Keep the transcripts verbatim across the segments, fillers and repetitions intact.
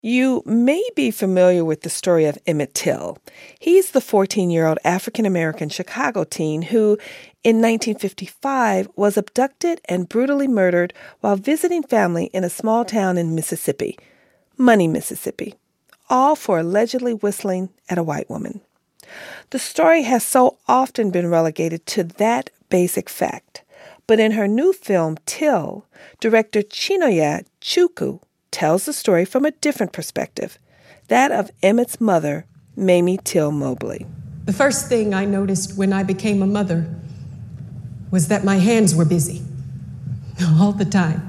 You may be familiar with the story of Emmett Till. He's the fourteen-year-old African-American Chicago teen who, in nineteen fifty-five, was abducted and brutally murdered while visiting family in a small town in Mississippi, Money, Mississippi, all for allegedly whistling at a white woman. The story has so often been relegated to that basic fact. But in her new film, Till, director Chinonye Chukwu tells the story from a different perspective, that of Emmett's mother, Mamie Till Mobley. The first thing I noticed when I became a mother was that my hands were busy all the time.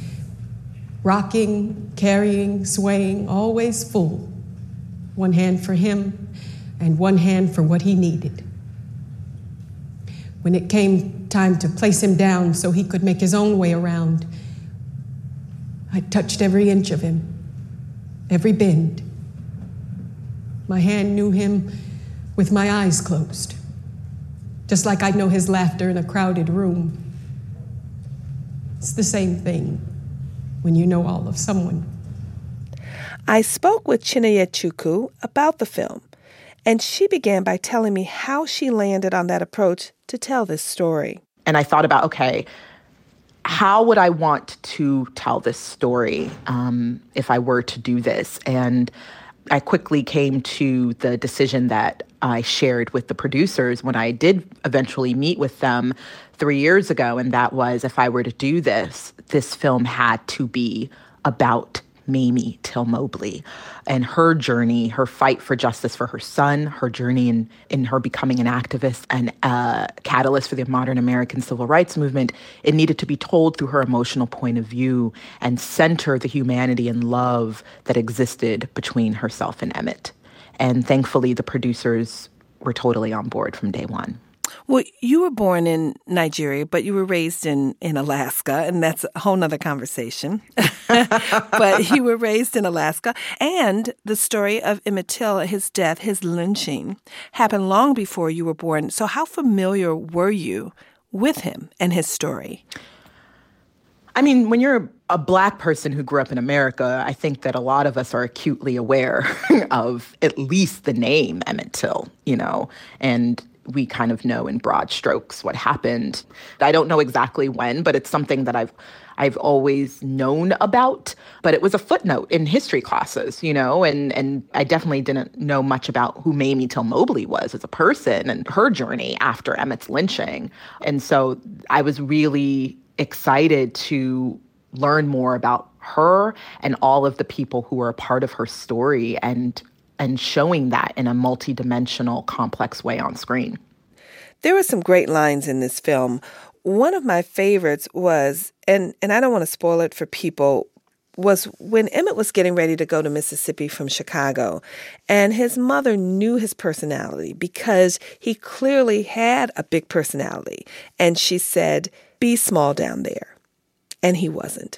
Rocking, carrying, swaying, always full. One hand for him and one hand for what he needed. When it came time to place him down so he could make his own way around, I touched every inch of him, every bend. My hand knew him with my eyes closed, just like I'd know his laughter in a crowded room. It's the same thing when you know all of someone. I spoke with Chinonye Chukwu about the film, and she began by telling me how she landed on that approach to tell this story. And I thought about, okay, how would I want to tell this story um, if I were to do this? And I quickly came to the decision that I shared with the producers when I did eventually meet with them three years ago. And that was, if I were to do this, this film had to be about Mamie Till Mobley and her journey, her fight for justice for her son, her journey in, in her becoming an activist and a catalyst for the modern American civil rights movement. It needed to be told through her emotional point of view and center the humanity and love that existed between herself and Emmett. And thankfully, the producers were totally on board from day one. Well, you were born in Nigeria, but you were raised in, in Alaska, and that's a whole nother conversation. But you were raised in Alaska, and the story of Emmett Till, his death, his lynching, happened long before you were born. So how familiar were you with him and his story? I mean, when you're a Black person who grew up in America, I think that a lot of us are acutely aware of at least the name Emmett Till, you know, and we kind of know in broad strokes what happened. I don't know exactly when, but it's something that I've I've always known about. But it was a footnote in history classes, you know, and, and I definitely didn't know much about who Mamie Till Mobley was as a person and her journey after Emmett's lynching. And so I was really excited to learn more about her and all of the people who were a part of her story and and showing that in a multidimensional, complex way on screen. There were some great lines in this film. One of my favorites was, and, and I don't want to spoil it for people, was when Emmett was getting ready to go to Mississippi from Chicago, and his mother knew his personality because he clearly had a big personality. And she said, "Be small down there." And he wasn't.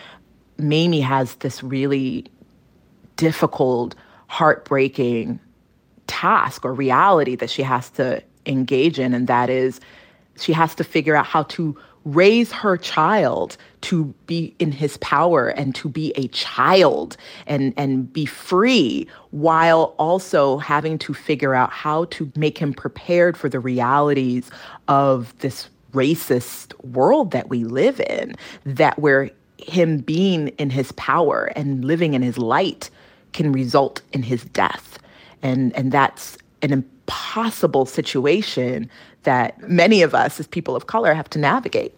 Mamie has this really difficult, heartbreaking task or reality that she has to engage in, and that is she has to figure out how to raise her child to be in his power and to be a child and, and be free, while also having to figure out how to make him prepared for the realities of this racist world that we live in, that where him being in his power and living in his light can result in his death. And and that's an impossible situation that many of us as people of color have to navigate.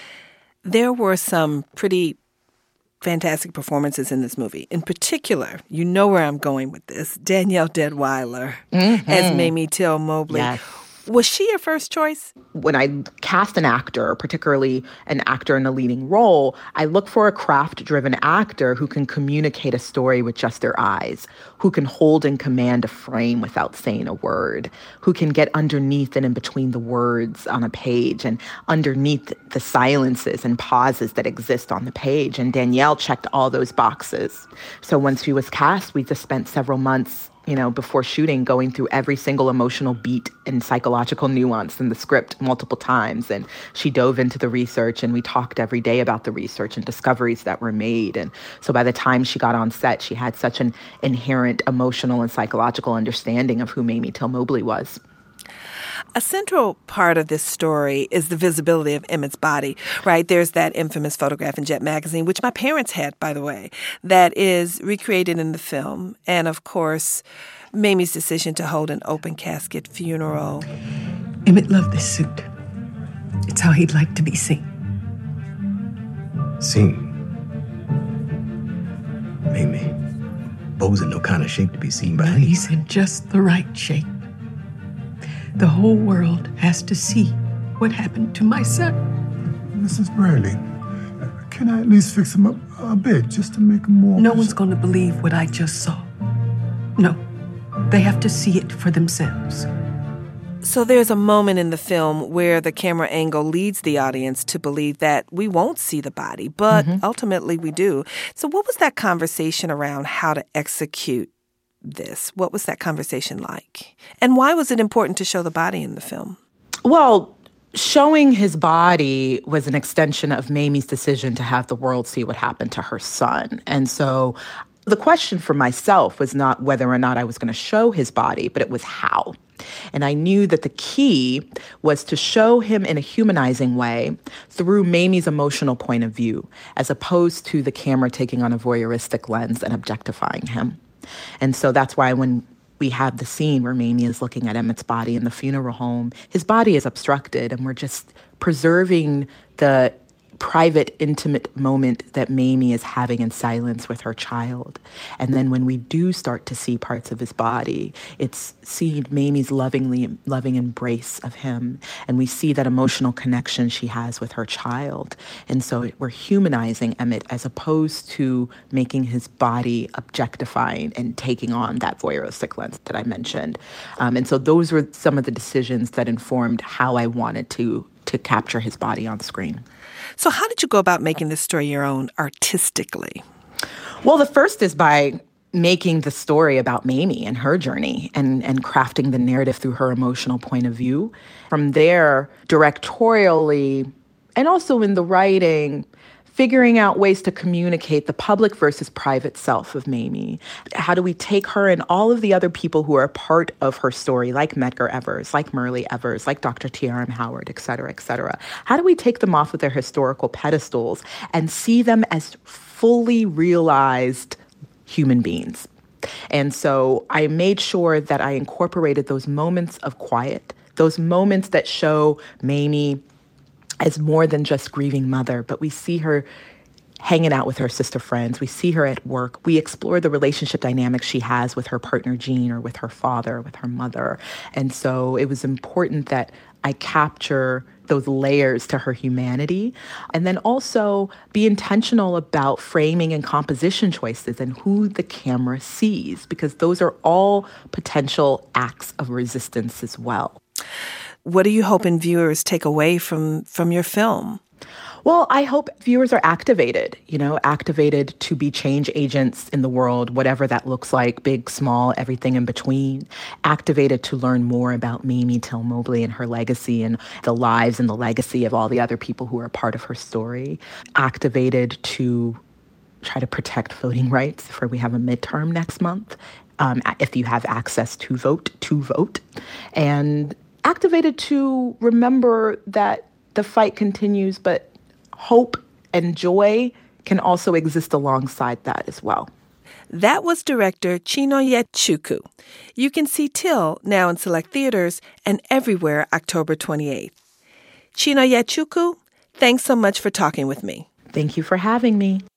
There were some pretty fantastic performances in this movie. In particular, you know where I'm going with this, Danielle Deadwyler mm-hmm. as Mamie Till Mobley. Yes. Was she your first choice? When I cast an actor, particularly an actor in a leading role, I look for a craft-driven actor who can communicate a story with just their eyes, who can hold and command a frame without saying a word, who can get underneath and in between the words on a page and underneath the silences and pauses that exist on the page. And Danielle checked all those boxes. So once she was cast, we just spent several months you know, before shooting, going through every single emotional beat and psychological nuance in the script multiple times. And she dove into the research, and we talked every day about the research and discoveries that were made. And so by the time she got on set, she had such an inherent emotional and psychological understanding of who Mamie Till Mobley was. A central part of this story is the visibility of Emmett's body, right? There's that infamous photograph in Jet magazine, which my parents had, by the way, that is recreated in the film. And, of course, Mamie's decision to hold an open casket funeral. Emmett loved this suit. It's how he'd like to be seen. Seen? Mamie, Bo's in no kind of shape to be seen by anyone. He's in just the right shape. The whole world has to see what happened to my son. Missus Bradley, can I at least fix him up a bit just to make him more... No one's going to believe what I just saw. No. They have to see it for themselves. So there's a moment in the film where the camera angle leads the audience to believe that we won't see the body, but mm-hmm. ultimately we do. So what was that conversation around how to execute this? What was that conversation like? And why was it important to show the body in the film? Well, showing his body was an extension of Mamie's decision to have the world see what happened to her son. And so the question for myself was not whether or not I was going to show his body, but it was how. And I knew that the key was to show him in a humanizing way through Mamie's emotional point of view, as opposed to the camera taking on a voyeuristic lens and objectifying him. And so that's why when we have the scene where Mamie is looking at Emmett's body in the funeral home, his body is obstructed, and we're just preserving the private, intimate moment that Mamie is having in silence with her child. And then when we do start to see parts of his body, it's seeing Mamie's lovingly loving embrace of him. And we see that emotional connection she has with her child. And so we're humanizing Emmett as opposed to making his body objectifying and taking on that voyeuristic lens that I mentioned. Um, and so those were some of the decisions that informed how I wanted to to capture his body on screen. So how did you go about making this story your own artistically? Well, the first is by making the story about Mamie and her journey and, and crafting the narrative through her emotional point of view. From there, directorially, and also in the writing, figuring out ways to communicate the public versus private self of Mamie. How do we take her and all of the other people who are a part of her story, like Medgar Evers, like Myrlie Evers, like Doctor T R M Howard, et cetera, et cetera? How do we take them off of their historical pedestals and see them as fully realized human beings? And so I made sure that I incorporated those moments of quiet, those moments that show Mamie as more than just grieving mother, but we see her hanging out with her sister friends. We see her at work. We explore the relationship dynamics she has with her partner, Jean, or with her father, with her mother. And so it was important that I capture those layers to her humanity, and then also be intentional about framing and composition choices and who the camera sees, because those are all potential acts of resistance as well. What do you hoping viewers take away from, from your film? Well, I hope viewers are activated, you know, activated to be change agents in the world, whatever that looks like, big, small, everything in between. Activated to learn more about Mamie Till Mobley and her legacy and the lives and the legacy of all the other people who are a part of her story. Activated to try to protect voting rights for we have a midterm next month. Um, if you have access to vote, to vote. And activated to remember that the fight continues, but hope and joy can also exist alongside that as well. That was director Chinonye Chukwu. You can see Till now in select theaters and everywhere October twenty-eighth. Chinonye Chukwu, thanks so much for talking with me. Thank you for having me.